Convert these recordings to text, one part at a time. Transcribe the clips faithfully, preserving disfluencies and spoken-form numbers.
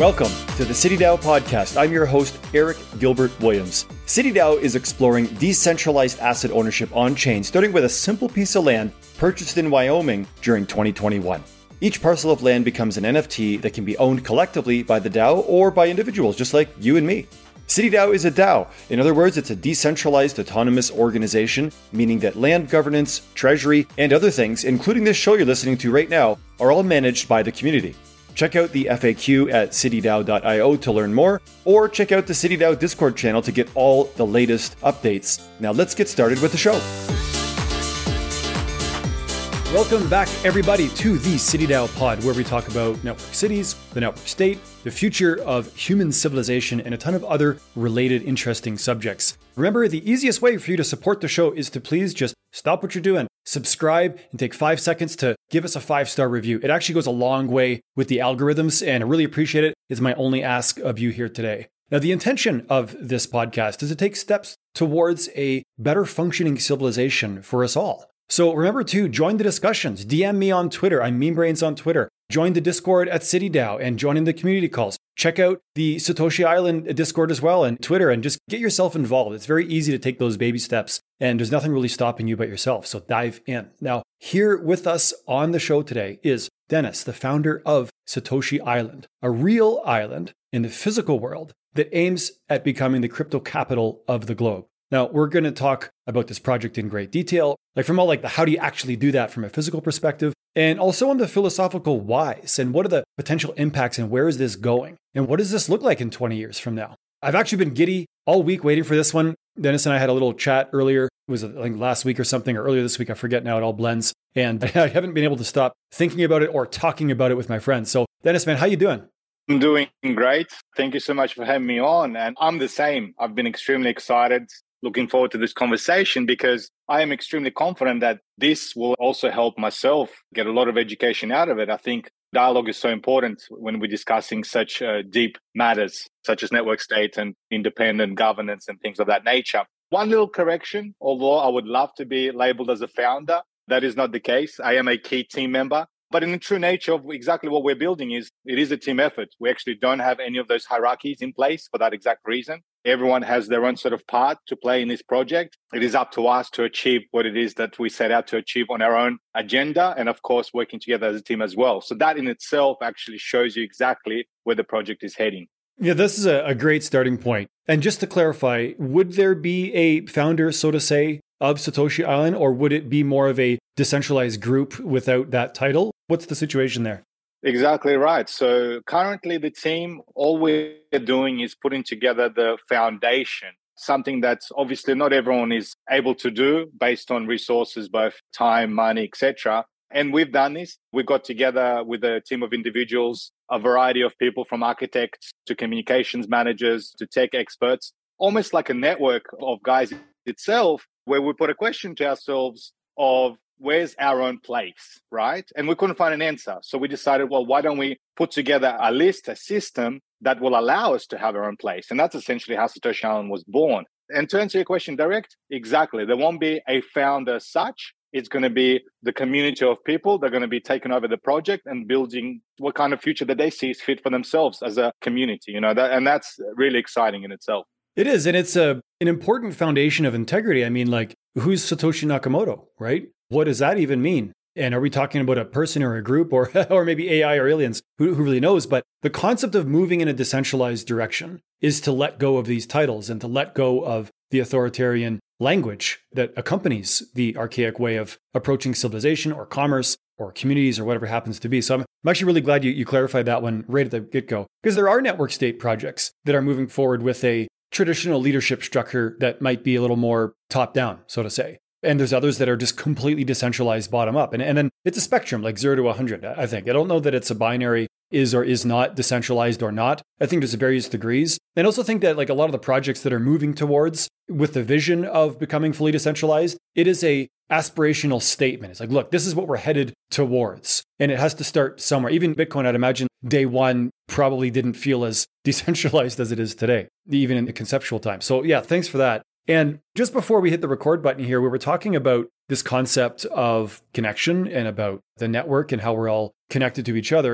Welcome to the CityDAO podcast. I'm your host, Eric Gilbert Williams. CityDAO is exploring decentralized asset ownership on-chain, starting with a simple piece of land purchased in Wyoming during twenty twenty-one. Each parcel of land becomes an N F T that can be owned collectively by the DAO or by individuals, just like you and me. CityDAO is a DAO. In other words, it's a decentralized autonomous organization, meaning that land governance, treasury, and other things, including this show you're listening to right now, are all managed by the community. Check out the F A Q at citydao dot io to learn more, or check out the CityDAO Discord channel to get all the latest updates. Now let's get started with the show. Welcome back, everybody, to the CityDAO pod, where we talk about network cities, the network state, the future of human civilization, and a ton of other related interesting subjects. Remember, the easiest way for you to support the show is to please just stop what you're doing, subscribe, and take five seconds to give us a five-star review. It actually goes a long way with the algorithms, and I really appreciate it. It's my only ask of you here today. Now, the intention of this podcast is to take steps towards a better functioning civilization for us all. So remember to join the discussions. D M me on Twitter. I'm MemeBrains on Twitter. Join the Discord at CityDAO and join in the community calls. Check out the Satoshi Island Discord as well and Twitter, and just get yourself involved. It's very easy to take those baby steps, and there's nothing really stopping you but yourself. So dive in. Now, here with us on the show today is Dennis, the founder of Satoshi Island, a real island in the physical world that aims at becoming the crypto capital of the globe. Now, we're going to talk about this project in great detail, like from all like the how do you actually do that from a physical perspective, and also on the philosophical whys and what are the potential impacts and where is this going? And what does this look like in twenty years from now? I've actually been giddy all week waiting for this one. Dennis and I had a little chat earlier. It was like last week or something, or earlier this week. I forget now. It all blends. And I haven't been able to stop thinking about it or talking about it with my friends. So Dennis, man, how you doing? I'm doing great. Thank you so much for having me on. And I'm the same. I've been extremely excited. Looking forward to this conversation because I am extremely confident that this will also help myself get a lot of education out of it. I think dialogue is so important when we're discussing such uh, deep matters, such as network state and independent governance and things of that nature. One little correction, although I would love to be labeled as a founder, that is not the case. I am a key team member. But in the true nature of exactly what we're building is, it is a team effort. We actually don't have any of those hierarchies in place for that exact reason. Everyone has their own sort of part to play in this project. It is up to us to achieve what it is that we set out to achieve on our own agenda, and of course, working together as a team as well. So that in itself actually shows you exactly where the project is heading. Yeah, this is a, a great starting point. And just to clarify, would there be a founder, so to say, of Satoshi Island, or would it be more of a decentralized group without that title? What's the situation there? Exactly right. So currently the team, all we're doing is putting together the foundation, something that's obviously not everyone is able to do based on resources, both time, money, et cetera. And we've done this. We got together with a team of individuals, a variety of people from architects to communications managers to tech experts, almost like a network of guys itself, where we put a question to ourselves of where's our own place, right? And we couldn't find an answer. So we decided, well, why don't we put together a list, a system that will allow us to have our own place? And that's essentially how Satoshi Island was born. And to answer your question direct, exactly. There won't be a founder as such. It's going to be the community of people that are going to be taking over the project and building what kind of future that they see is fit for themselves as a community, you know, that, and that's really exciting in itself. It is. And it's a, an important foundation of integrity. I mean, like, who's Satoshi Nakamoto, right? What does that even mean? And are we talking about a person or a group or or maybe A I or aliens? Who, who really knows? But the concept of moving in a decentralized direction is to let go of these titles and to let go of the authoritarian language that accompanies the archaic way of approaching civilization or commerce or communities or whatever happens to be. So I'm, I'm actually really glad you, you clarified that one right at the get-go, because there are network state projects that are moving forward with a traditional leadership structure that might be a little more top-down, so to say. And there's others that are just completely decentralized bottom up. And, and then it's a spectrum, like zero to one hundred, I think. I don't know that it's a binary is or is not decentralized or not. I think there's various degrees. And I also think that like a lot of the projects that are moving towards with the vision of becoming fully decentralized, it is a aspirational statement. It's like, look, this is what we're headed towards. And it has to start somewhere. Even Bitcoin, I'd imagine day one probably didn't feel as decentralized as it is today, even in the conceptual time. So yeah, thanks for that. And just before we hit the record button here, we were talking about this concept of connection and about the network and how we're all connected to each other. And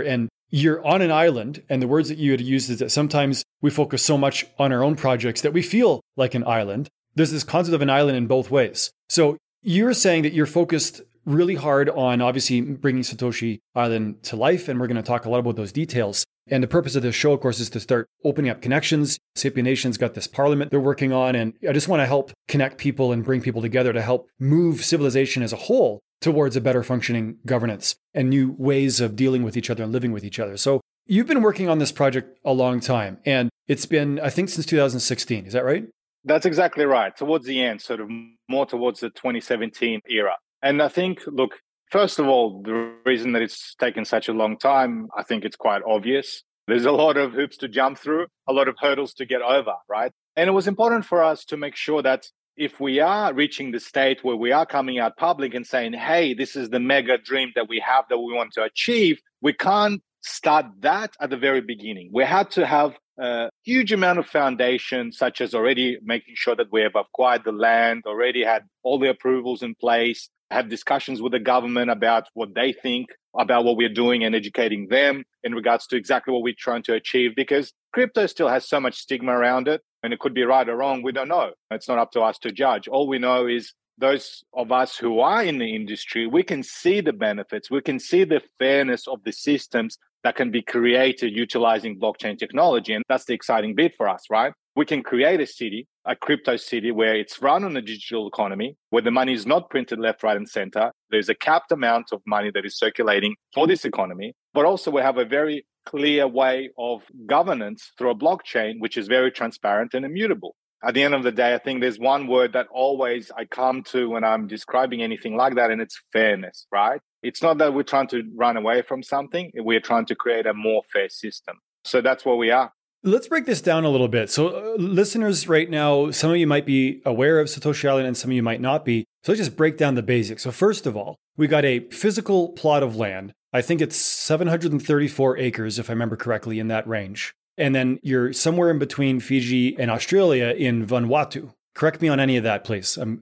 you're on an island, and the words that you had used is that sometimes we focus so much on our own projects that we feel like an island. There's this concept of an island in both ways. So you're saying that you're focused really hard on obviously bringing Satoshi Island to life, and we're going to talk a lot about those details. And the purpose of this show, of course, is to start opening up connections. Sapien Nation's got this parliament they're working on, and I just want to help connect people and bring people together to help move civilization as a whole towards a better functioning governance and new ways of dealing with each other and living with each other. So you've been working on this project a long time, and it's been, I think, since two thousand sixteen. Is that right? That's exactly right. Towards the end, sort of more towards the twenty seventeen era. And I think, look, first of all, the reason that it's taken such a long time, I think it's quite obvious. There's a lot of hoops to jump through, a lot of hurdles to get over, right? And it was important for us to make sure that if we are reaching the state where we are coming out public and saying, hey, this is the mega dream that we have that we want to achieve, we can't start that at the very beginning. We had to have a huge amount of foundation, such as already making sure that we have acquired the land, already had all the approvals in place, had discussions with the government about what they think about what we're doing and educating them in regards to exactly what we're trying to achieve, because crypto still has so much stigma around it, and it could be right or wrong. We don't know. It's not up to us to judge. All we know is those of us who are in the industry, we can see the benefits. We can see the fairness of the systems that can be created utilizing blockchain technology. And that's the exciting bit for us, right? We can create a city, a crypto city, where it's run on a digital economy, where the money is not printed left, right, and center. There's a capped amount of money that is circulating for this economy. But also we have a very clear way of governance through a blockchain, which is very transparent and immutable. At the end of the day, I think there's one word that always I come to when I'm describing anything like that, and it's fairness, right? It's not that we're trying to run away from something. We're trying to create a more fair system. So that's where we are. Let's break this down a little bit. So uh, listeners right now, some of you might be aware of Satoshi Island and some of you might not be. So let's just break down the basics. So first of all, we got a physical plot of land. I think it's seven hundred thirty-four acres, if I remember correctly, in that range. And then you're somewhere in between Fiji and Australia in Vanuatu. Correct me on any of that, please. Um,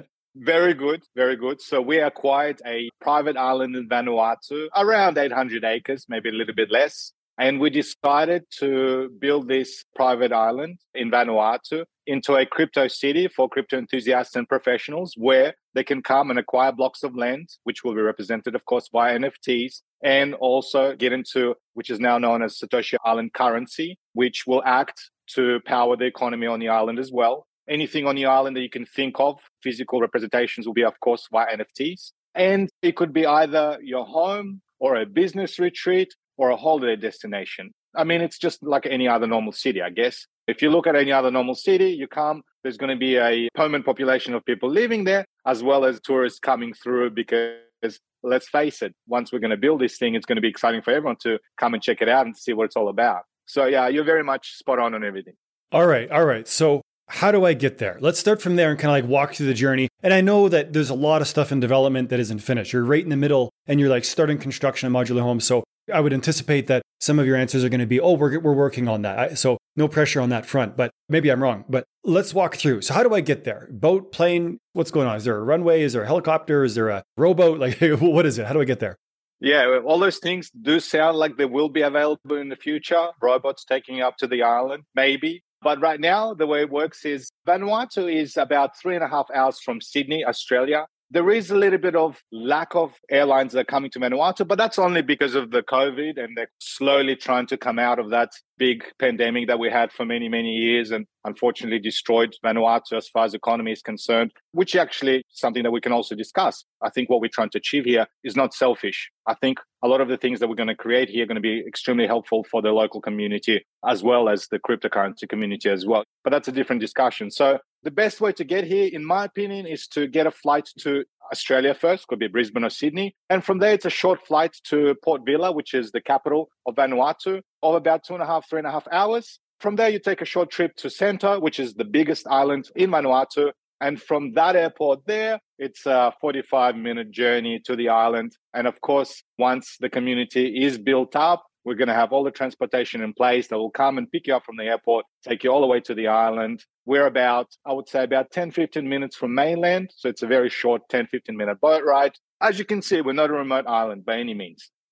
Very good, very good. So we acquired a private island in Vanuatu, around eight hundred acres, maybe a little bit less. And we decided to build this private island in Vanuatu into a crypto city for crypto enthusiasts and professionals, where they can come and acquire blocks of land, which will be represented, of course, by N F Ts, and also get into, which is now known as Satoshi Island currency, which will act to power the economy on the island as well. Anything on the island that you can think of, physical representations will be, of course, via N F Ts. And it could be either your home or a business retreat or a holiday destination. I mean, it's just like any other normal city, I guess. If you look at any other normal city, you come, there's going to be a permanent population of people living there, as well as tourists coming through, because let's face it, once we're going to build this thing, it's going to be exciting for everyone to come and check it out and see what it's all about. So yeah, you're very much spot on on everything. All right. All right. So how do I get there? Let's start from there and kind of like walk through the journey. And I know that there's a lot of stuff in development that isn't finished. You're right in the middle and you're like starting construction of modular homes. So I would anticipate that some of your answers are going to be, oh, we're, we're working on that. So no pressure on that front, but maybe I'm wrong. But let's walk through. So how do I get there? Boat, plane, what's going on? Is there a runway? Is there a helicopter? Is there a rowboat? Like, what is it? How do I get there? Yeah, all those things do sound like they will be available in the future. Robots taking you up to the island, maybe. But right now, the way it works is Vanuatu is about three and a half hours from Sydney, Australia. There is a little bit of lack of airlines that are coming to Vanuatu, but that's only because of the COVID, and they're slowly trying to come out of that big pandemic that we had for many, many years and unfortunately destroyed Vanuatu as far as economy is concerned, which actually is something that we can also discuss. I think what we're trying to achieve here is not selfish. I think a lot of the things that we're going to create here are going to be extremely helpful for the local community as well as the cryptocurrency community as well. But that's a different discussion. So the best way to get here, in my opinion, is to get a flight to Australia first, could be Brisbane or Sydney. And from there, it's a short flight to Port Vila, which is the capital of Vanuatu, of about two and a half, three and a half hours. From there, you take a short trip to Santa, which is the biggest island in Vanuatu. And from that airport there, it's a forty-five minute journey to the island. And of course, once the community is built up, we're going to have all the transportation in place that will come and pick you up from the airport, take you all the way to the island. We're about, I would say, about ten, fifteen minutes from mainland. So it's a very short ten, fifteen minute boat ride. As you can see, we're not a remote island by any means.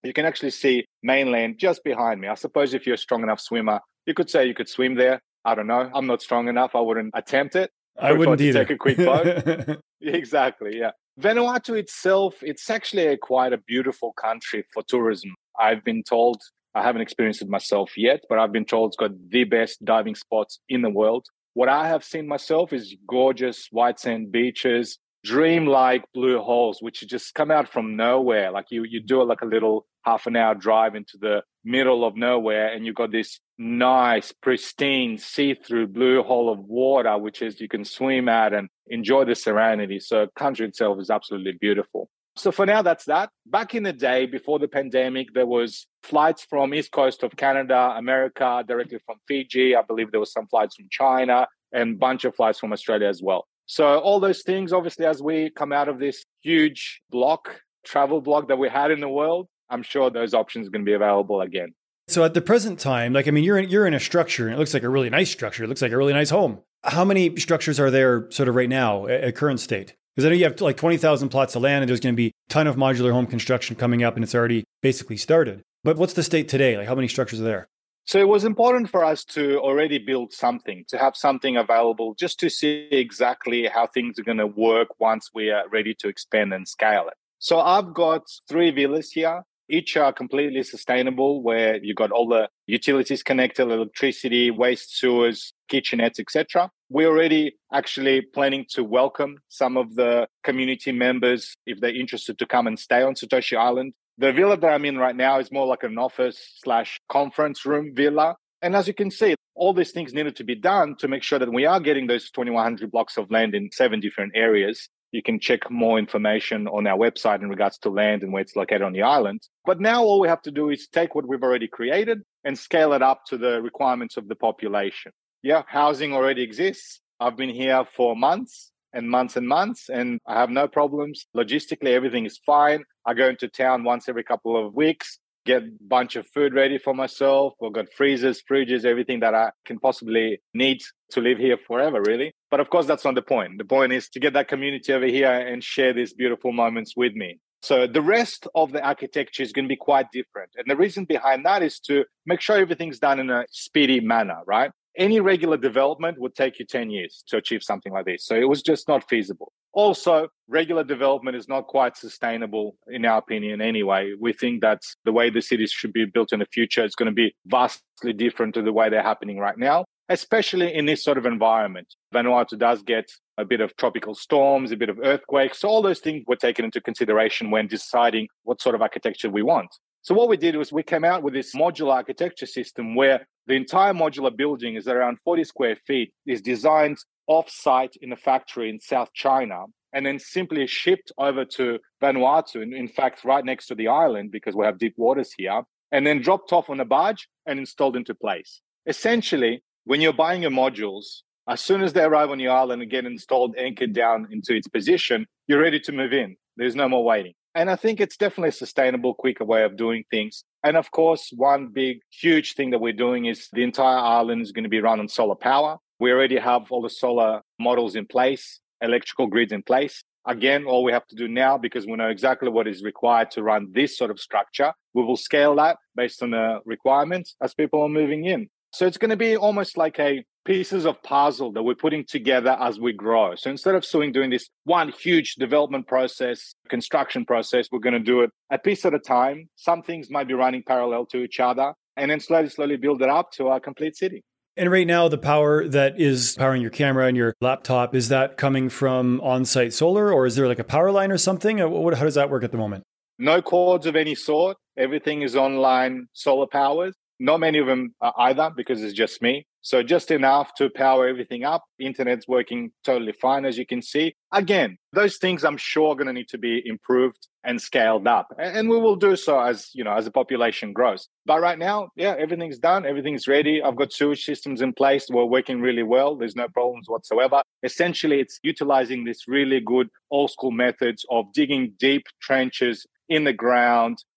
you can actually see mainland just behind me. I suppose if you're a strong enough swimmer, you could say you could swim there. I don't know. I'm not strong enough. I wouldn't attempt it. I wouldn't to either. Take a quick boat. Exactly, yeah. Vanuatu itself, it's actually a, quite a beautiful country for tourism. I've been told, I haven't experienced it myself yet, but I've been told it's got the best diving spots in the world. What I have seen myself is gorgeous white sand beaches, dreamlike blue holes, which just come out from nowhere. Like you, you do like a little half an hour drive into the middle of nowhere, and you've got this nice, pristine, see-through blue hole of water, which is you can swim at and enjoy the serenity. So country itself is absolutely beautiful. So for now, that's that. Back in the day, before the pandemic, there was flights from East Coast of Canada, America, directly from Fiji. I believe there was some flights from China and a bunch of flights from Australia as well. So all those things, obviously, as we come out of this huge block, travel block that we had in the world, I'm sure those options are going to be available again. So at the present time, like, I mean, you're in, you're in a structure, and it looks like a really nice structure. It looks like a really nice home. How many structures are there sort of right now at, at current state? Because I know you have like twenty thousand plots of land, and there's going to be a ton of modular home construction coming up, and it's already basically started. But what's the state today? Like, how many structures are there? So it was important for us to already build something, to have something available, just to see exactly how things are going to work once we are ready to expand and scale it. So I've got three villas here. Each are completely sustainable, where you've got all the utilities connected, electricity, waste sewers, kitchenettes, et cetera. We're already actually planning to welcome some of the community members if they're interested to come and stay on Satoshi Island. The villa that I'm in right now is more like an office slash conference room villa. And as you can see, all these things needed to be done to make sure that we are getting those twenty-one hundred blocks of land in seven different areas. You can check more information on our website in regards to land and where it's located on the island. But now all we have to do is take what we've already created and scale it up to the requirements of the population. Yeah, housing already exists. I've been here for months and months and months, and I have no problems. Logistically, everything is fine. I go into town once every couple of weeks, get a bunch of food ready for myself. We've got freezers, fridges, everything that I can possibly need to live here forever, really. But of course, that's not the point. The point is to get that community over here and share these beautiful moments with me. So the rest of the architecture is going to be quite different. And the reason behind that is to make sure everything's done in a speedy manner, right? Any regular development would take you ten years to achieve something like this. So it was just not feasible. Also, regular development is not quite sustainable, in our opinion, anyway. We think that the way the cities should be built in the future is going to be vastly different to the way they're happening right now, especially in this sort of environment. Vanuatu does get a bit of tropical storms, a bit of earthquakes. So all those things were taken into consideration when deciding what sort of architecture we want. So what we did was we came out with this modular architecture system where the entire modular building is around forty square feet, is designed off-site in a factory in South China, and then simply shipped over to Vanuatu, in, in fact, right next to the island because we have deep waters here, and then dropped off on a barge and installed into place. Essentially, when you're buying your modules, as soon as they arrive on your island and get installed, anchored down into its position, you're ready to move in. There's no more waiting. And I think it's definitely a sustainable, quicker way of doing things. And of course, one big, huge thing that we're doing is the entire island is going to be run on solar power. We already have all the solar models in place, electrical grids in place. Again, all we have to do now, because we know exactly what is required to run this sort of structure, we will scale that based on the requirements as people are moving in. So it's going to be almost like a pieces of puzzle that we're putting together as we grow. So instead of doing, doing this one huge development process, construction process, we're going to do it a piece at a time. Some things might be running parallel to each other, and then slowly, slowly build it up to our complete city. And right now, the power that is powering your camera and your laptop, is that coming from on-site solar, or is there like a power line or something? How does that work at the moment? No cords of any sort. Everything is online solar powered. Not many of them either, because it's just me. So just enough to power everything up. Internet's working totally fine, as you can see. Again, those things I'm sure are going to need to be improved and scaled up. And we will do so as, you know, as the population grows. But right now, yeah, everything's done. Everything's ready. I've got sewage systems in place. We're working really well. There's no problems whatsoever. Essentially, it's utilizing this really good old school methods of digging deep trenches in the ground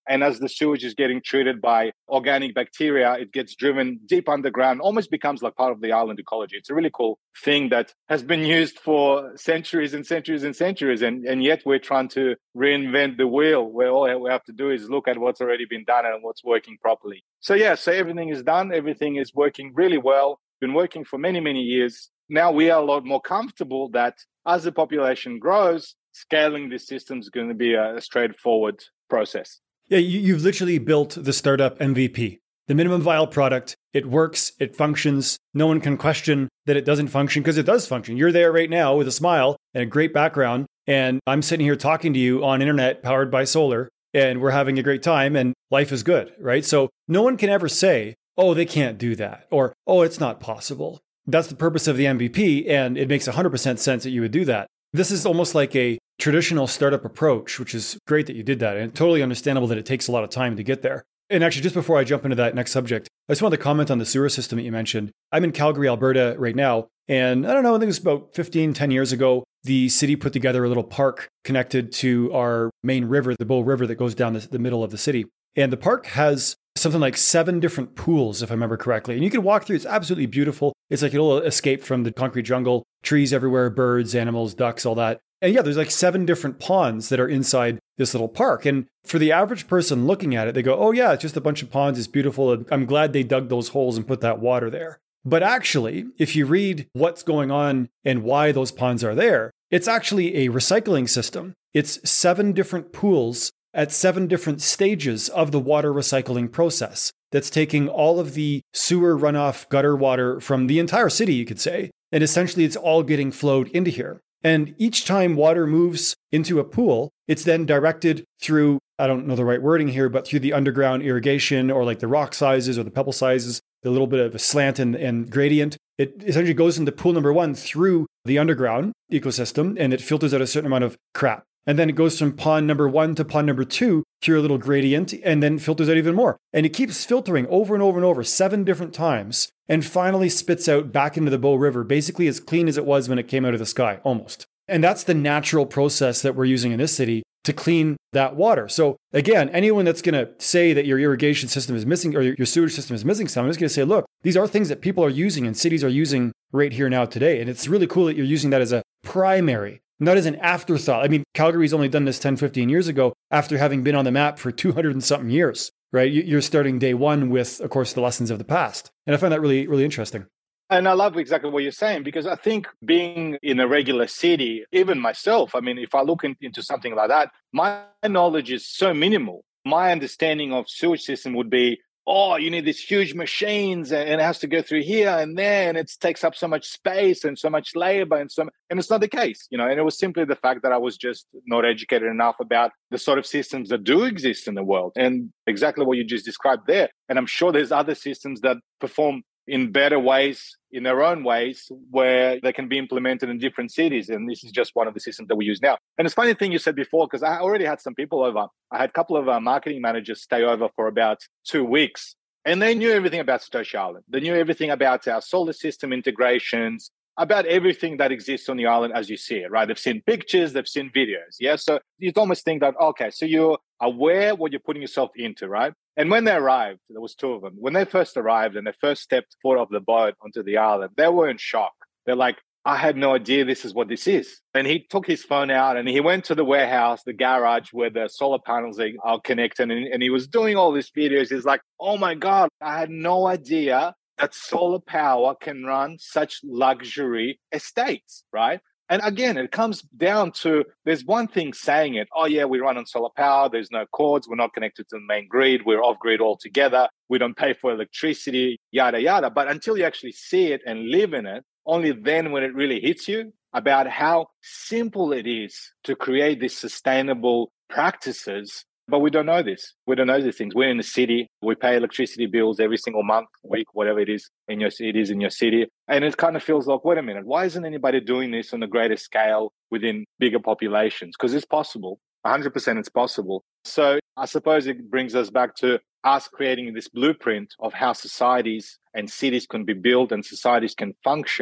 And as the sewage is getting treated by organic bacteria, it gets driven deep underground, almost becomes like part of the island ecology. It's a really cool thing that has been used for centuries and centuries and centuries. And, and yet we're trying to reinvent the wheel, where all we have to do is look at what's already been done and what's working properly. So yeah, so everything is done. Everything is working really well. Been working for many, many years. Now we are a lot more comfortable that as the population grows, scaling this system is going to be a straightforward process. Yeah, you, you've literally built the startup M V P, the minimum viable product. It works, it functions. No one can question that it doesn't function because it does function. You're there right now with a smile and a great background. And I'm sitting here talking to you on internet powered by solar, and we're having a great time and life is good, right? So no one can ever say, oh, they can't do that, or, oh, it's not possible. That's the purpose of the M V P, and it makes one hundred percent sense that you would do that. This is almost like a traditional startup approach, which is great that you did that, and totally understandable that it takes a lot of time to get there. And actually, just before I jump into that next subject, I just wanted to comment on the sewer system that you mentioned. I'm in Calgary, Alberta right now, and I don't know, I think it was about fifteen, ten years ago, the city put together a little park connected to our main river, the Bow River that goes down the, the middle of the city. And the park has something like seven different pools, if I remember correctly. And you can walk through. It's absolutely beautiful. It's like a little escape from the concrete jungle, trees everywhere, birds, animals, ducks, all that. And yeah, there's like seven different ponds that are inside this little park. And for the average person looking at it, they go, oh yeah, it's just a bunch of ponds. It's beautiful. I'm glad they dug those holes and put that water there. But actually, if you read what's going on and why those ponds are there, it's actually a recycling system. It's seven different pools at seven different stages of the water recycling process that's taking all of the sewer runoff gutter water from the entire city, you could say, and essentially it's all getting flowed into here. And each time water moves into a pool, it's then directed through, I don't know the right wording here, but through the underground irrigation or like the rock sizes or the pebble sizes, the little bit of a slant and, and gradient. It essentially goes into pool number one through the underground ecosystem, and it filters out a certain amount of crap. And then it goes from pond number one to pond number two through a little gradient and then filters out even more. And it keeps filtering over and over and over seven different times and finally spits out back into the Bow River, basically as clean as it was when it came out of the sky, almost. And that's the natural process that we're using in this city to clean that water. So again, anyone that's going to say that your irrigation system is missing or your sewage system is missing something, I'm just going to say, look, these are things that people are using and cities are using right here now today. And it's really cool that you're using that as a primary, not as an afterthought. I mean, Calgary's only done this ten, fifteen years ago after having been on the map for two hundred and something years, right? You're starting day one with, of course, the lessons of the past. And I find that really, really interesting. And I love exactly what you're saying, because I think being in a regular city, even myself, I mean, if I look in, into something like that, my knowledge is so minimal. My understanding of sewage system would be, oh, you need these huge machines and it has to go through here and there and it takes up so much space and so much labor and so and it's not the case, you know. And it was simply the fact that I was just not educated enough about the sort of systems that do exist in the world and exactly what you just described there. And I'm sure there's other systems that perform in better ways, in their own ways, where they can be implemented in different cities. And this is just one of the systems that we use now. And it's funny thing you said before, because I already had some people over. I had a couple of uh, marketing managers stay over for about two weeks. And they knew everything about Satoshi Island. They knew everything about our solar system integrations, about everything that exists on the island as you see it, right? They've seen pictures, they've seen videos. Yeah. So you'd almost think that, okay, so you're aware what you're putting yourself into, right? And when they arrived, there was two of them. When they first arrived and they first stepped foot off the boat onto the island, they were in shock. They're like, I had no idea this is what this is. And he took his phone out and he went to the warehouse, the garage where the solar panels are connected. And, and he was doing all these videos. He's like, oh my God, I had no idea that solar power can run such luxury estates, right? And again, it comes down to, there's one thing saying it, oh yeah, we run on solar power, there's no cords, we're not connected to the main grid, we're off grid altogether, we don't pay for electricity, yada, yada. But until you actually see it and live in it, only then when it really hits you about how simple it is to create these sustainable practices. But we don't know this. We don't know these things. We're in the city. We pay electricity bills every single month, week, whatever it is in your it is in your city. And it kind of feels like, wait a minute, why isn't anybody doing this on a greater scale within bigger populations? Because it's possible. one hundred percent it's possible. So I suppose it brings us back to us creating this blueprint of how societies and cities can be built and societies can function.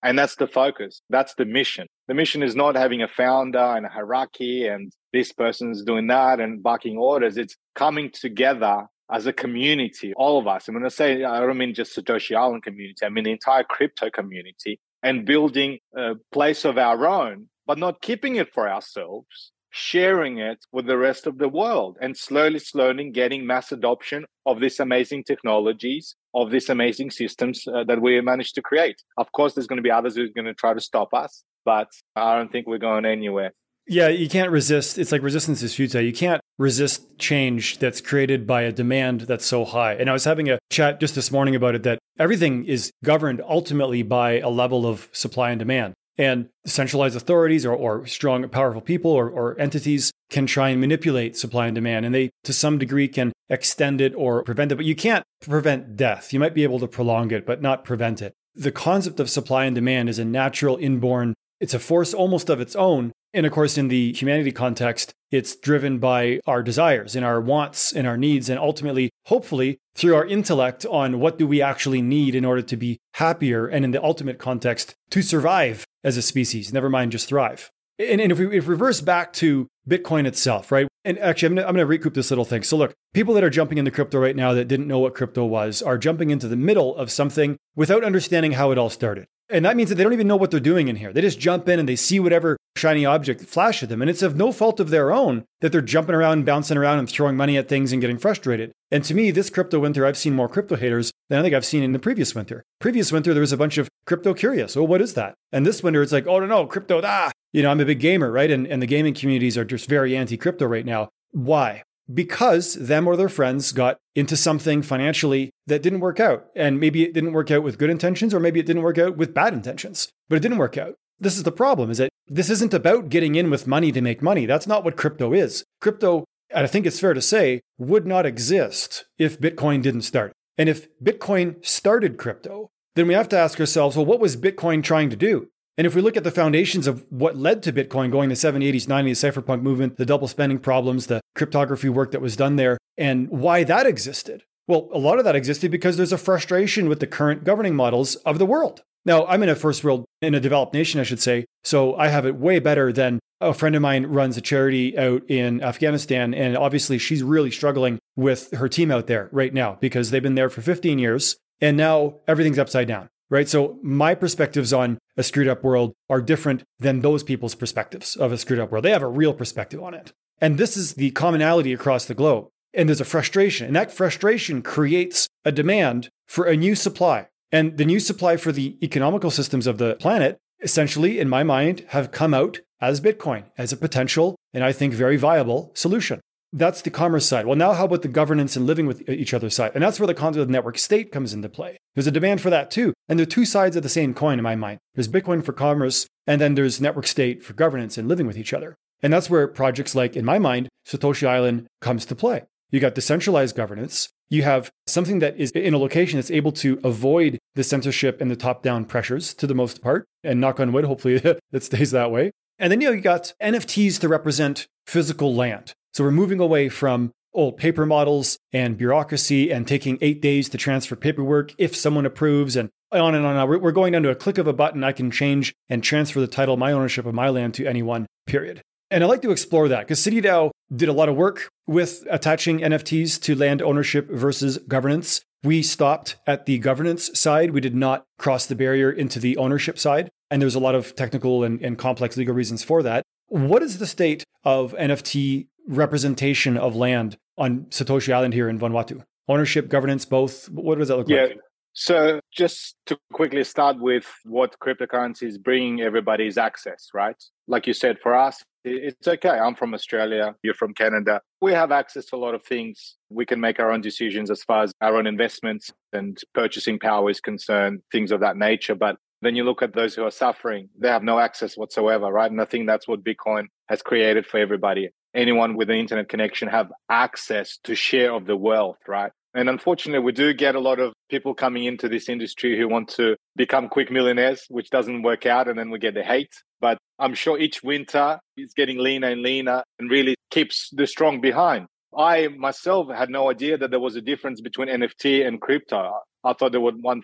And that's the focus. That's the mission. The mission is not having a founder and a hierarchy and this person's doing that and barking orders. It's coming together as a community, all of us. And when I say, I don't mean just Satoshi Island community, I mean the entire crypto community, and building a place of our own, but not keeping it for ourselves, sharing it with the rest of the world, and slowly, slowly getting mass adoption of these amazing technologies, of these amazing systems uh, that we managed to create. Of course, there's going to be others who are going to try to stop us, but I don't think we're going anywhere. Yeah, you can't resist. It's like resistance is futile. You can't resist change that's created by a demand that's so high. And I was having a chat just this morning about it, that everything is governed ultimately by a level of supply and demand. And centralized authorities or, or strong, powerful people or, or entities can try and manipulate supply and demand. And they, to some degree, can extend it or prevent it. But you can't prevent death. You might be able to prolong it, but not prevent it. The concept of supply and demand is a natural, inborn, it's a force almost of its own. And of course, in the humanity context, it's driven by our desires and our wants and our needs, and ultimately, hopefully, through our intellect on what do we actually need in order to be happier, and in the ultimate context, to survive as a species, never mind just thrive. And, and if we if we reverse back to Bitcoin itself, right? And actually, I'm going I'm to recoup this little thing. So look, people that are jumping into crypto right now that didn't know what crypto was are jumping into the middle of something without understanding how it all started. And that means that they don't even know what they're doing in here. They just jump in and they see whatever shiny object flash at them. And it's of no fault of their own that they're jumping around and bouncing around and throwing money at things and getting frustrated. And to me, this crypto winter, I've seen more crypto haters than I think I've seen in the previous winter. Previous winter, there was a bunch of crypto curious. Oh, what is that? And this winter, it's like, oh, no, no, crypto, ah. You know, I'm a big gamer, right? And, and the gaming communities are just very anti-crypto right now. Why? Because them or their friends got into something financially that didn't work out. And maybe it didn't work out with good intentions, or maybe it didn't work out with bad intentions, but it didn't work out. This is the problem, is that this isn't about getting in with money to make money. That's not what crypto is. Crypto, I think it's fair to say, would not exist if Bitcoin didn't start. And if Bitcoin started crypto, then we have to ask ourselves, well, what was Bitcoin trying to do? And if we look at the foundations of what led to Bitcoin going the seventies, eighties, nineties, the cypherpunk movement, the double spending problems, the cryptography work that was done there, and why that existed. Well, a lot of that existed because there's a frustration with the current governing models of the world. Now, I'm in a first world, in a developed nation, I should say, so I have it way better than a friend of mine runs a charity out in Afghanistan, and obviously she's really struggling with her team out there right now because they've been there for fifteen years, and now everything's upside down. Right. So my perspectives on a screwed up world are different than those people's perspectives of a screwed up world. They have a real perspective on it. And this is the commonality across the globe. And there's a frustration. And that frustration creates a demand for a new supply. And the new supply for the economical systems of the planet, essentially, in my mind, have come out as Bitcoin, as a potential, and I think very viable solution. That's the commerce side. Well, now how about the governance and living with each other's side? And that's where the concept of the network state comes into play. There's a demand for that too. And there are two sides of the same coin in my mind. There's Bitcoin for commerce, and then there's network state for governance and living with each other. And that's where projects like, in my mind, Satoshi Island comes to play. You got decentralized governance. You have something that is in a location that's able to avoid the censorship and the top-down pressures to the most part. And knock on wood, hopefully it stays that way. And then you know, you got N F Ts to represent physical land. So we're moving away from old paper models and bureaucracy and taking eight days to transfer paperwork if someone approves, and on and on and on. We're going down to a click of a button. I can change and transfer the title, my ownership of my land to anyone, period. And I'd like to explore that because CityDAO did a lot of work with attaching N F Ts to land ownership versus governance. We stopped at the governance side. We did not cross the barrier into the ownership side. And there's a lot of technical and, and complex legal reasons for that. What is the state of N F T representation of land on Satoshi Island here in Vanuatu? Ownership, governance, both? What does that look yeah. like? So just to quickly start with what cryptocurrency is bringing everybody is access, right? Like you said, for us, it's okay. I'm from Australia. You're from Canada. We have access to a lot of things. We can make our own decisions as far as our own investments and purchasing power is concerned, things of that nature. But then you look at those who are suffering, they have no access whatsoever, right? And I think that's what Bitcoin has created for everybody. Anyone with an internet connection have access to share of the wealth, right? And unfortunately, we do get a lot of people coming into this industry who want to become quick millionaires, which doesn't work out. And then we get the hate. But I'm sure each winter is getting leaner and leaner and really keeps the strong behind. I myself had no idea that there was a difference between N F T and crypto. I thought they were one thing.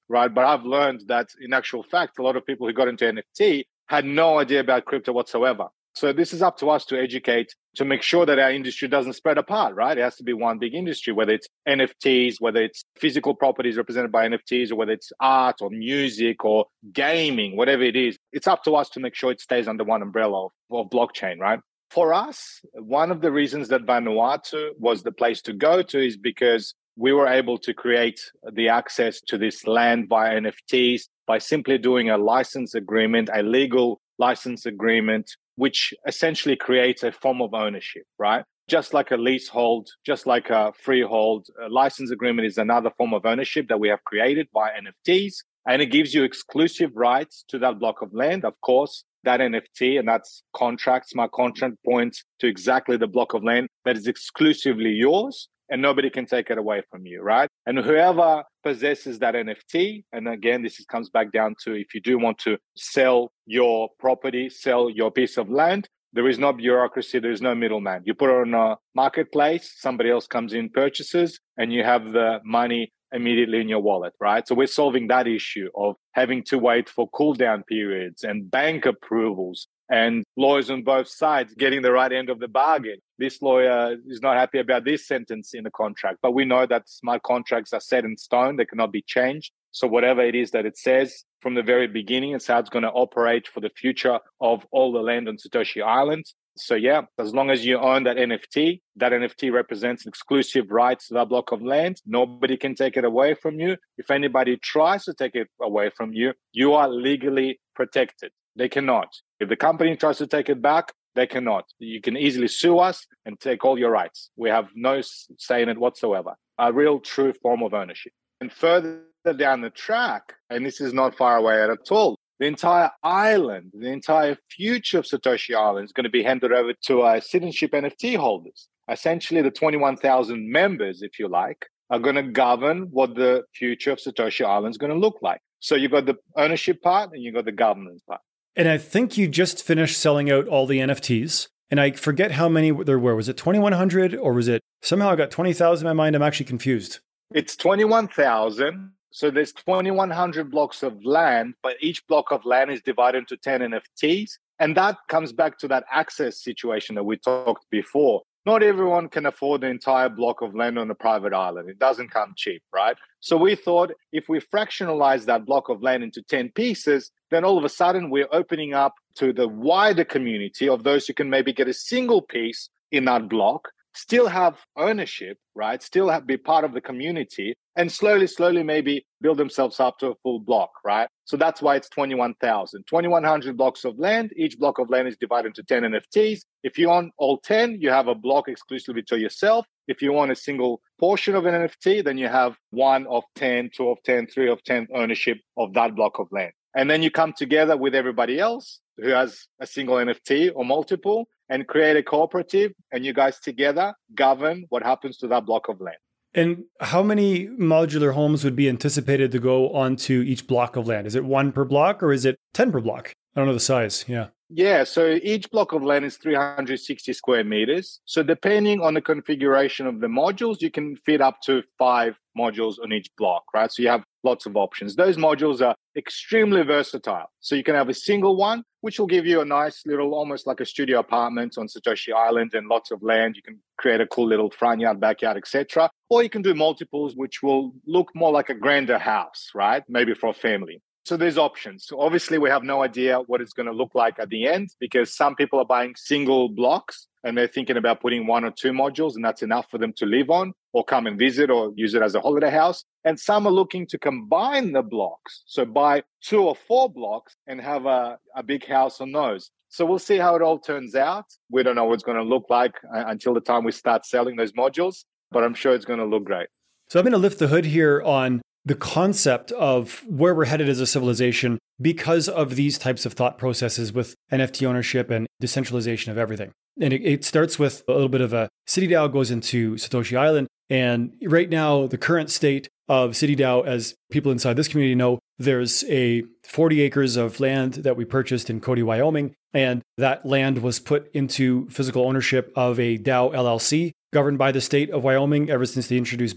right? But I've learned that in actual fact, a lot of people who got into N F T had no idea about crypto whatsoever. So this is up to us to educate, to make sure that our industry doesn't spread apart, right? It has to be one big industry, whether it's N F Ts, whether it's physical properties represented by N F Ts, or whether it's art or music or gaming, whatever it is. It's up to us to make sure it stays under one umbrella of, of blockchain, right? For us, one of the reasons that Vanuatu was the place to go to is because we were able to create the access to this land via N F Ts by simply doing a license agreement, a legal license agreement, which essentially creates a form of ownership, right? Just like a leasehold, just like a freehold, a license agreement is another form of ownership that we have created by N F Ts. And it gives you exclusive rights to that block of land. Of course, that N F T, and that's contract, smart contract points to exactly the block of land that is exclusively yours, and nobody can take it away from you, right? And whoever possesses that N F T, and again, this is, comes back down to if you do want to sell your property, sell your piece of land, there is no bureaucracy, there is no middleman. You put it on a marketplace, somebody else comes in, purchases, and you have the money immediately in your wallet, right? So we're solving that issue of having to wait for cool down periods and bank approvals and lawyers on both sides getting the right end of the bargain. This lawyer is not happy about this sentence in the contract, but we know that smart contracts are set in stone. They cannot be changed. So whatever it is that it says from the very beginning, it's how it's going to operate for the future of all the land on Satoshi Island. So yeah, as long as you own that N F T, that N F T represents exclusive rights to that block of land. Nobody can take it away from you. If anybody tries to take it away from you, you are legally protected. They cannot. If the company tries to take it back, they cannot. You can easily sue us and take all your rights. We have no say in it whatsoever. A real true form of ownership. And further down the track, and this is not far away at all, the entire island, the entire future of Satoshi Island is going to be handed over to our citizenship N F T holders. Essentially, the twenty-one thousand members, if you like, are going to govern what the future of Satoshi Island is going to look like. So you've got the ownership part and you've got the governance part. And I think you just finished selling out all the N F Ts. And I forget how many there were. Was it twenty-one hundred or was it somehow I got twenty thousand in my mind? I'm actually confused. It's twenty-one thousand. So there's twenty-one hundred blocks of land, but each block of land is divided into ten N F Ts. And that comes back to that access situation that we talked before. Not everyone can afford the entire block of land on a private island. It doesn't come cheap, right? So we thought if we fractionalize that block of land into ten pieces, then all of a sudden we're opening up to the wider community of those who can maybe get a single piece in that block, still have ownership, right? Still have, be part of the community and slowly, slowly maybe build themselves up to a full block, right? So that's why it's twenty-one thousand. twenty-one hundred blocks of land. Each block of land is divided into ten N F Ts. If you own all ten, you have a block exclusively to yourself. If you want a single portion of an N F T, then you have one of ten, two of ten, three of ten ownership of that block of land. And then you come together with everybody else who has a single N F T or multiple and create a cooperative, and you guys together govern what happens to that block of land. And how many modular homes would be anticipated to go onto each block of land? Is it one per block or is it ten per block? I don't know the size. Yeah. Yeah. So each block of land is three hundred sixty square meters. So depending on the configuration of the modules, you can fit up to five modules on each block, right? So you have lots of options. Those modules are extremely versatile. So you can have a single one, which will give you a nice little, almost like a studio apartment on Satoshi Island and lots of land. You can create a cool little front yard, backyard, et cetera. Or you can do multiples, which will look more like a grander house, right? Maybe for a family. So there's options. So obviously, we have no idea what it's going to look like at the end because some people are buying single blocks and they're thinking about putting one or two modules and that's enough for them to live on or come and visit or use it as a holiday house. And some are looking to combine the blocks. So buy two or four blocks and have a, a big house on those. So we'll see how it all turns out. We don't know what it's going to look like until the time we start selling those modules, but I'm sure it's going to look great. So I'm going to lift the hood here on the concept of where we're headed as a civilization because of these types of thought processes with N F T ownership and decentralization of everything. And it, it starts with a little bit of a CityDAO goes into Satoshi Island. And right now, the current state of CityDAO, as people inside this community know, there's a forty acres of land that we purchased in Cody, Wyoming. And that land was put into physical ownership of a DAO L L C governed by the state of Wyoming ever since they introduced Bill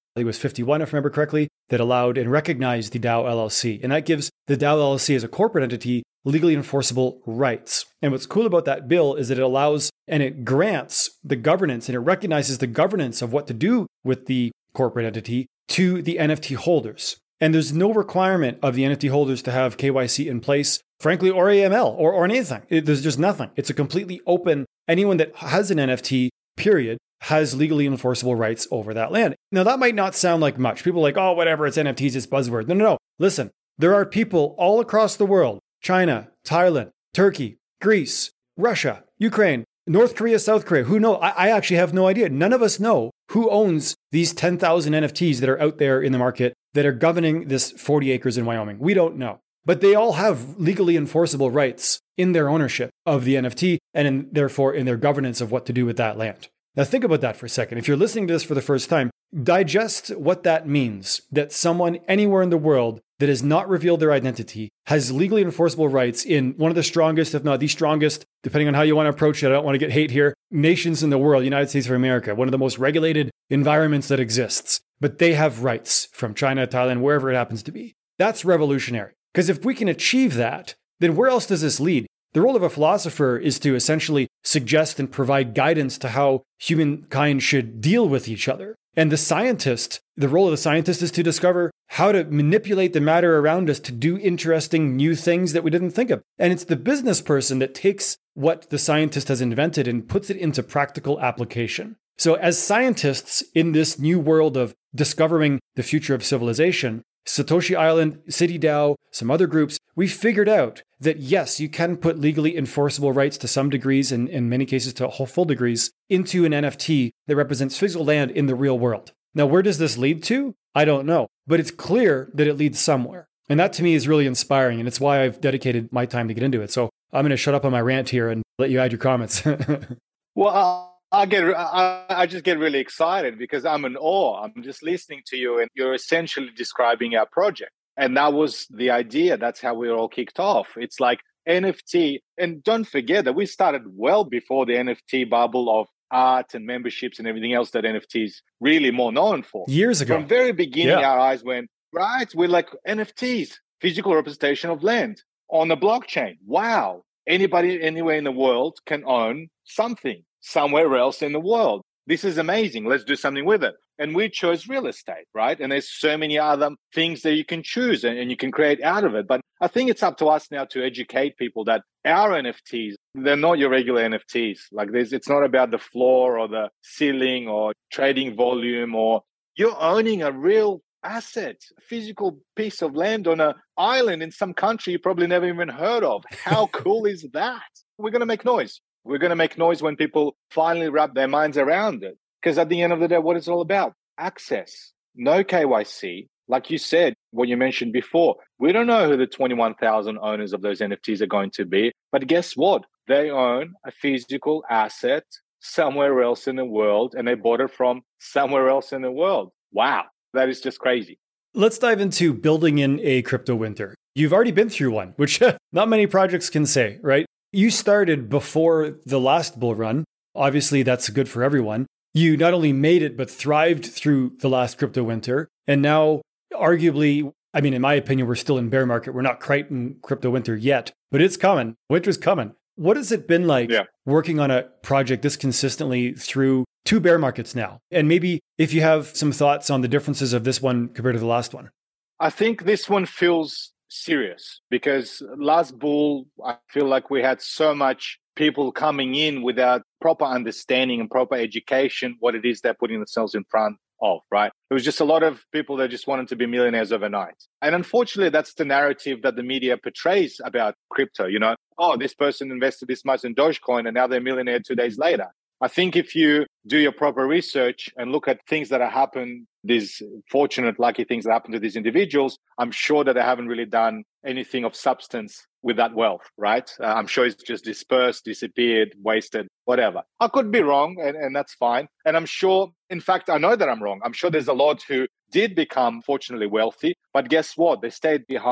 think it was fifty-one, if I remember correctly, that allowed and recognized the DAO L L C. And that gives the DAO L L C as a corporate entity legally enforceable rights. And what's cool about that bill is that it allows and it grants the governance and it recognizes the governance of what to do with the corporate entity to the N F T holders. And there's no requirement of the N F T holders to have K Y C in place, frankly, or A M L or, or anything. It, there's just nothing. It's a completely open, anyone that has an N F T, period, has legally enforceable rights over that land. Now, that might not sound like much. People are like, oh, whatever, it's N F Ts, it's buzzword. No, no, no. Listen, there are people all across the world, China, Thailand, Turkey, Greece, Russia, Ukraine, North Korea, South Korea, who know? I, I actually have no idea. None of us know who owns these ten thousand N F Ts that are out there in the market that are governing this forty acres in Wyoming. We don't know. But they all have legally enforceable rights in their ownership of the N F T and in, therefore in their governance of what to do with that land. Now think about that for a second. If you're listening to this for the first time, digest what that means, that someone anywhere in the world that has not revealed their identity has legally enforceable rights in one of the strongest, if not the strongest, depending on how you want to approach it, I don't want to get hate here, nations in the world, United States of America, one of the most regulated environments that exists. But they have rights from China, Thailand, wherever it happens to be. That's revolutionary. Because if we can achieve that, then where else does this lead? The role of a philosopher is to essentially suggest and provide guidance to how humankind should deal with each other. And the scientist, the role of the scientist is to discover how to manipulate the matter around us to do interesting new things that we didn't think of. And it's the business person that takes what the scientist has invented and puts it into practical application. So as scientists in this new world of discovering the future of civilization, Satoshi Island, CityDAO, some other groups, we figured out that yes, you can put legally enforceable rights to some degrees, and in many cases to full degrees, into an N F T that represents physical land in the real world. Now, where does this lead to? I don't know, but it's clear that it leads somewhere. And that to me is really inspiring, and it's why I've dedicated my time to get into it. So I'm going to shut up on my rant here and let you add your comments. Well, uh- I get, I, I just get really excited because I'm in awe. I'm just listening to you and you're essentially describing our project. And that was the idea. That's how we all kicked off. It's like N F T. And don't forget that we started well before the N F T bubble of art and memberships and everything else that N F Ts really more known for. Years ago. From very beginning, yeah. Our eyes went, right, we're like N F Ts, physical representation of land on the blockchain. Wow. Anybody anywhere in the world can own something somewhere else in the world. This is amazing. Let's do something with it. And we chose real estate, right? And there's so many other things that you can choose and, and you can create out of it. But I think it's up to us now to educate people that our N F Ts, they're not your regular N F Ts. Like this, it's not about the floor or the ceiling or trading volume, or you're owning a real asset, a physical piece of land on an island in some country you probably never even heard of. How cool is that? We're going to make noise. We're going to make noise when people finally wrap their minds around it. Because at the end of the day, what it's all about? Access. No K Y C. Like you said, what you mentioned before, we don't know who the twenty-one thousand owners of those N F Ts are going to be. But guess what? They own a physical asset somewhere else in the world, and they bought it from somewhere else in the world. Wow. That is just crazy. Let's dive into building in a crypto winter. You've already been through one, which not many projects can say, right? You started before the last bull run. Obviously, that's good for everyone. You not only made it, but thrived through the last crypto winter. And now, arguably, I mean, in my opinion, we're still in bear market. We're not quite in crypto winter yet, but it's coming. Winter's coming. What has it been like yeah. working on a project this consistently through two bear markets now? And maybe if you have some thoughts on the differences of this one compared to the last one. I think this one feels serious because last bull, I feel like we had so much people coming in without proper understanding and proper education what it is they're putting themselves in front of, right? It was just a lot of people that just wanted to be millionaires overnight. And unfortunately, that's the narrative that the media portrays about crypto. You know, oh, this person invested this much in Dogecoin and now they're a millionaire two days later. I think if you do your proper research and look at things that have happened, these fortunate, lucky things that happen to these individuals, I'm sure that they haven't really done anything of substance with that wealth, right? Uh, I'm sure it's just dispersed, disappeared, wasted, whatever. I could be wrong, and, and that's fine. And I'm sure, in fact, I know that I'm wrong. I'm sure there's a lot who did become fortunately wealthy, but guess what? They stayed behind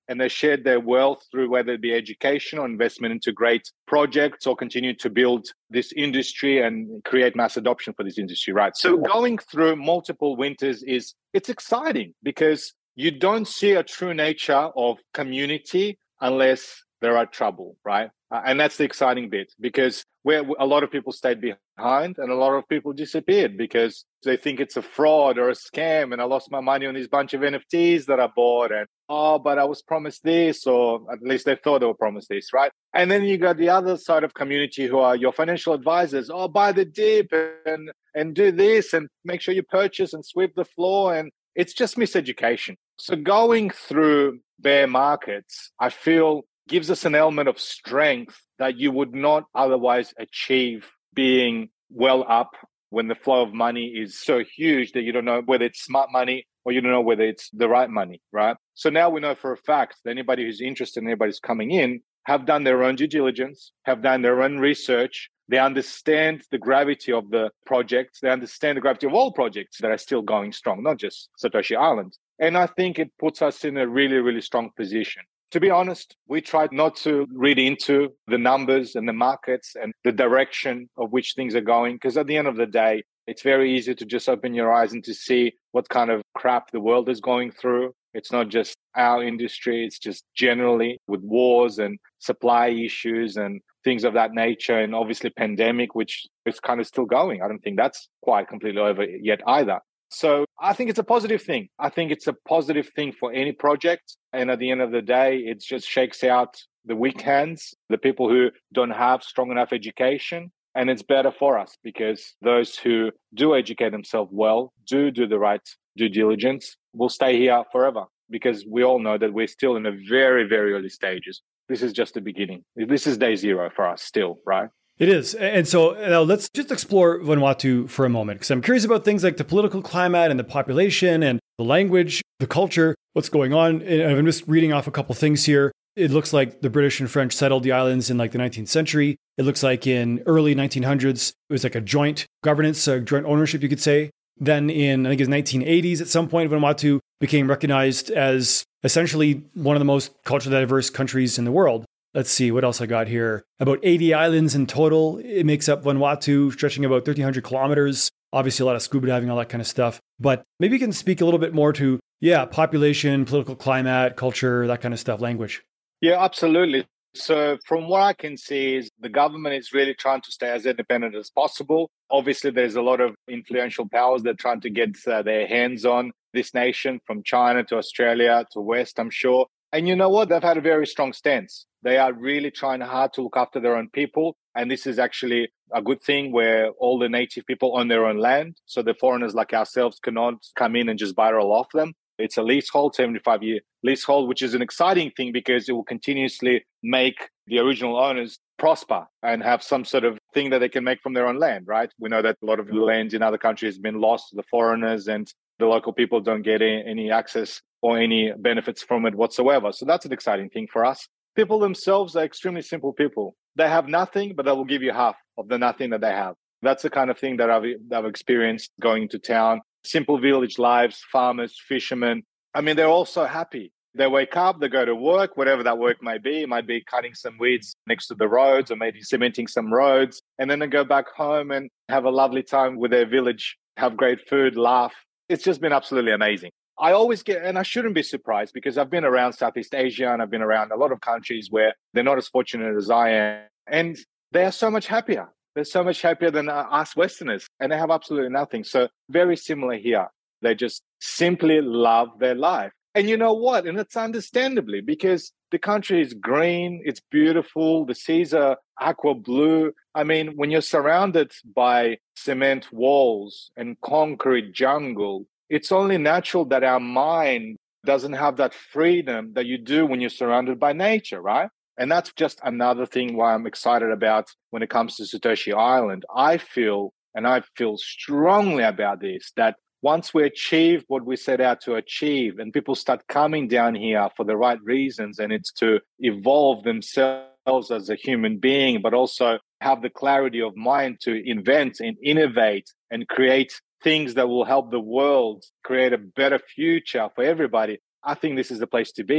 and they shared their wealth through whether it be education or investment into great projects or continue to build this industry and create mass adoption for this industry, right? So going through multiple winters is, it's exciting because you don't see a true nature of community unless there are trouble, right? Uh, and that's the exciting bit, because where a lot of people stayed behind and a lot of people disappeared because they think it's a fraud or a scam, and I lost my money on this bunch of N F Ts that I bought, and oh, but I was promised this, or at least they thought they were promised this, right? And then you got the other side of community who are your financial advisors. Oh, buy the dip and and do this and make sure you purchase and sweep the floor, and it's just miseducation. So going through bear markets, I feel, gives us an element of strength that you would not otherwise achieve being well up when the flow of money is so huge that you don't know whether it's smart money or you don't know whether it's the right money, right? So now we know for a fact that anybody who's interested, anybody who's coming in, have done their own due diligence, have done their own research. They understand the gravity of the projects. They understand the gravity of all projects that are still going strong, not just Satoshi Island. And I think it puts us in a really, really strong position. To be honest, we tried not to read into the numbers and the markets and the direction of which things are going, because at the end of the day, it's very easy to just open your eyes and to see what kind of crap the world is going through. It's not just our industry, it's just generally with wars and supply issues and things of that nature, and obviously pandemic, which is kind of still going. I don't think that's quite completely over yet either. So I think it's a positive thing. I think it's a positive thing for any project. And at the end of the day, it just shakes out the weak hands, the people who don't have strong enough education. And it's better for us because those who do educate themselves well, do do the right due diligence, will stay here forever, because we all know that we're still in the very, very early stages. This is just the beginning. This is day zero for us still, right? It is. And so now let's just explore Vanuatu for a moment, because I'm curious about things like the political climate and the population and the language, the culture, what's going on. And I'm just reading off a couple things here. It looks like the British and French settled the islands in like the nineteenth century. It looks like in early nineteen hundreds, it was like a joint governance, a joint ownership, you could say. Then in, I think it was nineteen eighties, at some point, Vanuatu became recognized as essentially one of the most culturally diverse countries in the world. Let's see what else I got here. About eighty islands in total. It makes up Vanuatu, stretching about thirteen hundred kilometers. Obviously, a lot of scuba diving, all that kind of stuff. But maybe you can speak a little bit more to, yeah, population, political climate, culture, that kind of stuff, language. Yeah, absolutely. So from what I can see is the government is really trying to stay as independent as possible. Obviously, there's a lot of influential powers that are trying to get uh, their hands on this nation, from China to Australia to West, I'm sure. And you know what? They've had a very strong stance. They are really trying hard to look after their own people. And this is actually a good thing where all the native people own their own land. So the foreigners like ourselves cannot come in and just buy it all off them. It's a leasehold, seventy-five year leasehold, which is an exciting thing because it will continuously make the original owners prosper and have some sort of thing that they can make from their own land, right? We know that a lot of the land in other countries has been lost to the foreigners, and the local people don't get any access or any benefits from it whatsoever. So that's an exciting thing for us. People themselves are extremely simple people. They have nothing, but they will give you half of the nothing that they have. That's the kind of thing that I've, that I've experienced going into town. Simple village lives, farmers, fishermen. I mean, they're all so happy. They wake up, they go to work, whatever that work may be. It might be cutting some weeds next to the roads or maybe cementing some roads. And then they go back home and have a lovely time with their village, have great food, laugh. It's just been absolutely amazing. I always get, and I shouldn't be surprised because I've been around Southeast Asia and I've been around a lot of countries where they're not as fortunate as I am. And they are so much happier. They're so much happier than us Westerners, and they have absolutely nothing. So very similar here. They just simply love their life. And you know what? And it's understandably because the country is green, it's beautiful, the seas are aqua blue. I mean, when you're surrounded by cement walls and concrete jungle, it's only natural that our mind doesn't have that freedom that you do when you're surrounded by nature, right? And that's just another thing why I'm excited about when it comes to Satoshi Island. I feel, and I feel strongly about this, that once we achieve what we set out to achieve and people start coming down here for the right reasons, and it's to evolve themselves as a human being, but also have the clarity of mind to invent and innovate and create things that will help the world create a better future for everybody, I think this is the place to be.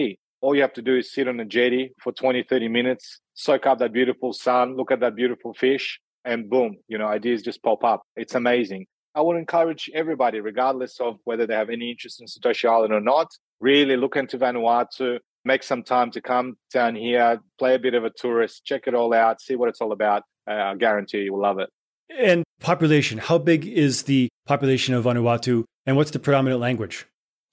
All you have to do is sit on a jetty for twenty, thirty minutes, soak up that beautiful sun, look at that beautiful fish, and boom, you know, ideas just pop up. It's amazing. I would encourage everybody, regardless of whether they have any interest in Satoshi Island or not, really look into Vanuatu, make some time to come down here, play a bit of a tourist, check it all out, see what it's all about. Uh, I guarantee you will love it. And population, how big is the population of Vanuatu and what's the predominant language?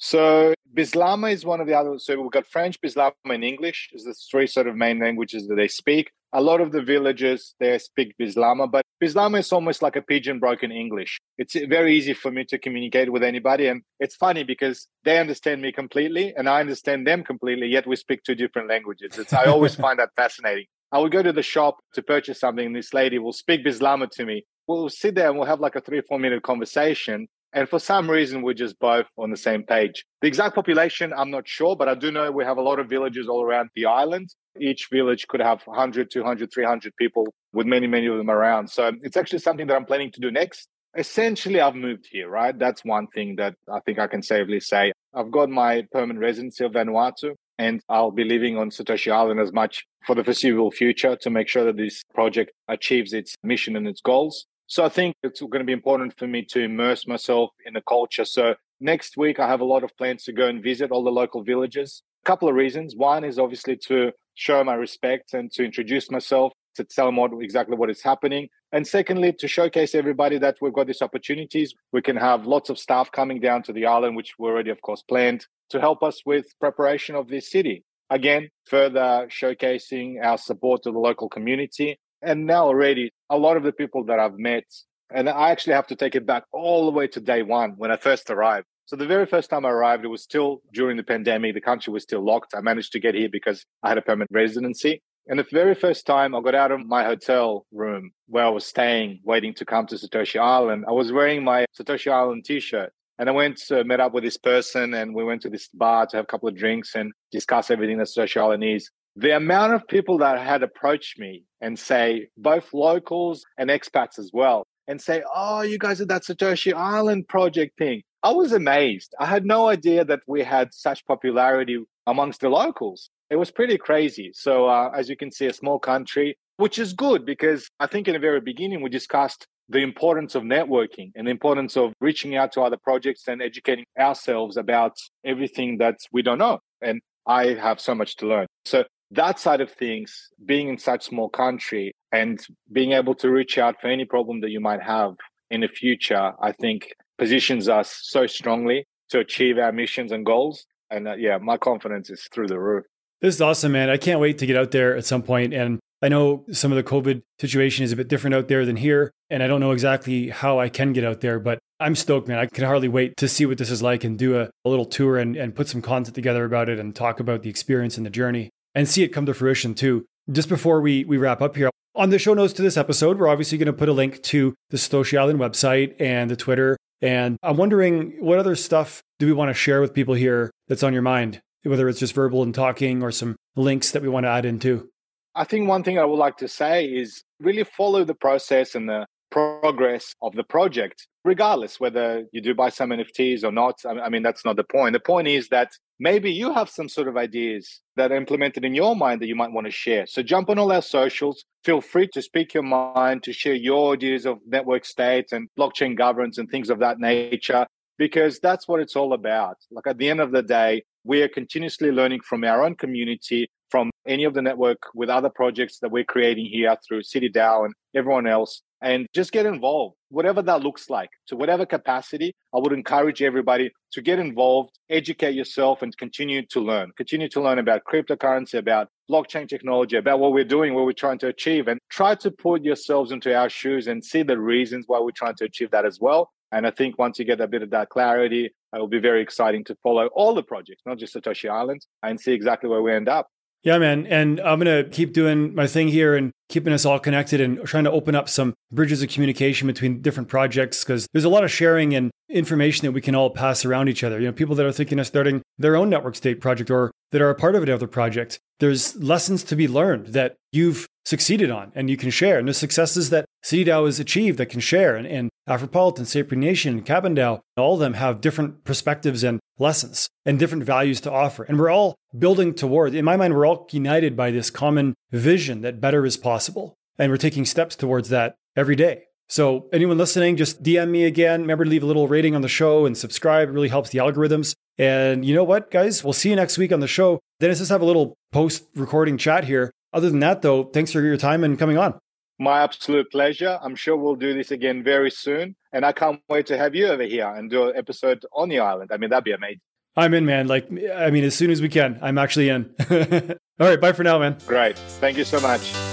So Bislama is one of the other. So we've got French, Bislama, and English is the three sort of main languages that they speak. A lot of the villages, they speak Bislama, but Bislama is almost like a pidgin broken English. It's very easy for me to communicate with anybody. And it's funny because they understand me completely and I understand them completely, yet we speak two different languages. It's, I always find that fascinating. I will go to the shop to purchase something and this lady will speak Bislama to me. We'll sit there and we'll have like a three or four minute conversation. And for some reason, we're just both on the same page. The exact population, I'm not sure, but I do know we have a lot of villages all around the island. Each village could have one hundred, two hundred, three hundred people with many, many of them around. So it's actually something that I'm planning to do next. Essentially, I've moved here, right? That's one thing that I think I can safely say. I've got my permanent residency of Vanuatu, and I'll be living on Satoshi Island as much for the foreseeable future to make sure that this project achieves its mission and its goals. So I think it's going to be important for me to immerse myself in the culture. So next week, I have a lot of plans to go and visit all the local villages. A couple of reasons. One is obviously to show my respect and to introduce myself, to tell them what, exactly what is happening. And secondly, to showcase everybody that we've got these opportunities. We can have lots of staff coming down to the island, which we already, of course, planned to help us with preparation of this city. Again, further showcasing our support to the local community. And now already, a lot of the people that I've met, and I actually have to take it back all the way to day one when I first arrived. So the very first time I arrived, it was still during the pandemic. The country was still locked. I managed to get here because I had a permanent residency. And the very first time I got out of my hotel room where I was staying, waiting to come to Satoshi Island, I was wearing my Satoshi Island t-shirt. And I went to met up with this person and we went to this bar to have a couple of drinks and discuss everything that Satoshi Island is. The amount of people that had approached me and say, both locals and expats as well, and say, oh, you guys are that Satoshi Island project thing. I was amazed. I had no idea that we had such popularity amongst the locals. It was pretty crazy. So uh, as you can see, a small country, which is good because I think in the very beginning, we discussed the importance of networking and the importance of reaching out to other projects and educating ourselves about everything that we don't know. And I have so much to learn. So that side of things, being in such a small country and being able to reach out for any problem that you might have in the future, I think positions us so strongly to achieve our missions and goals. And uh, yeah, my confidence is through the roof. This is awesome, man. I can't wait to get out there at some point. And I know some of the COVID situation is a bit different out there than here. And I don't know exactly how I can get out there, but I'm stoked, man. I can hardly wait to see what this is like and do a, a little tour and, and put some content together about it and talk about the experience and the journey. And see it come to fruition too. Just before we, we wrap up here, on the show notes to this episode, we're obviously going to put a link to the Satoshi Island website and the Twitter. And I'm wondering, what other stuff do we want to share with people here that's on your mind? Whether it's just verbal and talking or some links that we want to add in too. I think one thing I would like to say is really follow the process and the progress of the project, regardless whether you do buy some N F Ts or not. I mean, that's not the point. The point is that maybe you have some sort of ideas that are implemented in your mind that you might want to share. So jump on all our socials. Feel free to speak your mind, to share your ideas of network states and blockchain governance and things of that nature, because that's what it's all about. Like at the end of the day, we are continuously learning from our own community, from any of the network with other projects that we're creating here through CityDAO and everyone else. And just get involved, whatever that looks like, to whatever capacity. I would encourage everybody to get involved, educate yourself, and continue to learn. Continue to learn about cryptocurrency, about blockchain technology, about what we're doing, what we're trying to achieve, and try to put yourselves into our shoes and see the reasons why we're trying to achieve that as well. And I think once you get a bit of that clarity, it will be very exciting to follow all the projects, not just Satoshi Island, and see exactly where we end up. Yeah, man. And I'm going to keep doing my thing here and keeping us all connected and trying to open up some bridges of communication between different projects, because there's a lot of sharing and information that we can all pass around each other. You know, people that are thinking of starting their own network state project or that are a part of another project, there's lessons to be learned that you've succeeded on and you can share. And the successes that CityDAO has achieved that can share. And, and Afropolitan, Sapri Nation, Cabin DAO, all of them have different perspectives and lessons and different values to offer. And we're all building toward, in my mind, we're all united by this common vision that better is possible. And we're taking steps towards that every day. So anyone listening, just D M me again. Remember to leave a little rating on the show and subscribe. It really helps the algorithms. And you know what, guys? We'll see you next week on the show. Dennis, let's have a little post-recording chat here. Other than that, though, thanks for your time and coming on. My absolute pleasure. I'm sure we'll do this again very soon. And I can't wait to have you over here and do an episode on the island. I mean, that'd be amazing. I'm in, man. Like, I mean, as soon as we can, I'm actually in. All right. Bye for now, man. Great. Thank you so much.